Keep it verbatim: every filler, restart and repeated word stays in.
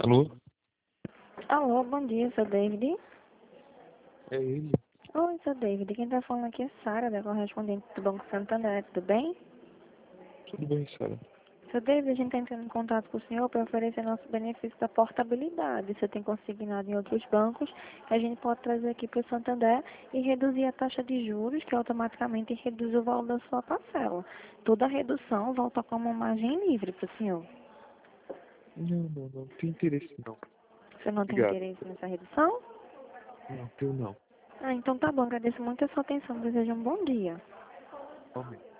Alô? Alô, bom dia, seu David. É ele? Oi, seu David. Quem tá falando aqui é Sara, da correspondente do Banco Santander. Tudo bem? Tudo bem, Sara? Seu David, a gente está entrando em contato com o senhor para oferecer nosso benefício da portabilidade. Você tem consignado em outros bancos, que a gente pode trazer aqui para o Santander e reduzir a taxa de juros, que automaticamente reduz o valor da sua parcela. Toda a redução volta como margem livre para o senhor. Não, não, não. Não tenho interesse, não. Você não tem Obrigado. interesse nessa redução? Não, tenho não. Ah, então tá bom. Agradeço muito a sua atenção. Desejo um bom dia. Realmente.